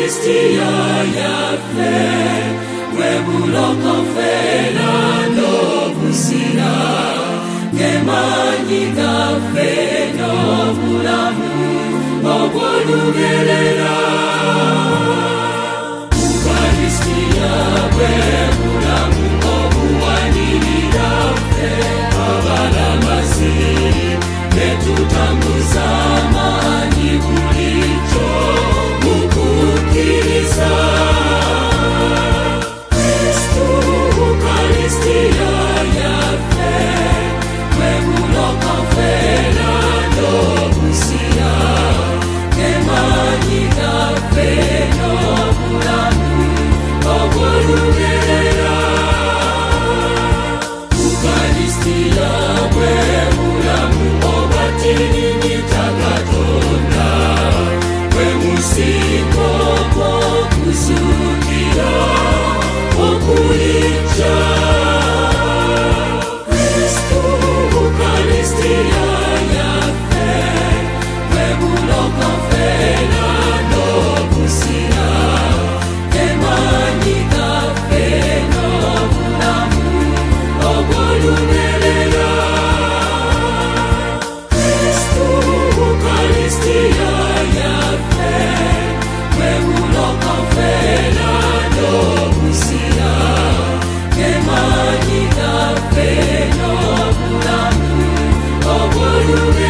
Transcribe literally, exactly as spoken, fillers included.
Eucharistia Yahvé, Webuloka Fernando Busina, Gemanyika Feno Bulamu, Obonugelela. Eucharistia Webulamu, Obuwanilira Fe, Abalamasi, Netutambuza mani bulicho, Mukukiriza. Kristu Eucharistia Yahvé, Webuloka Fernando Busina, Gemanyika Feno Bulamu, Obonugelela. Eucharistia Webulamu, Obatini Nitakatonda, Wemusiko Kusugira, Okulicha. Kristu Eucharistia Yahvé, Webuloka Fernando Busina, Gemanyika Feno Bulamu, Obonugelela. Kristu Eucharistia Yahvé, Webuloka Fernando Busina, Gemanyika Feno Bulamu, Obonugelela.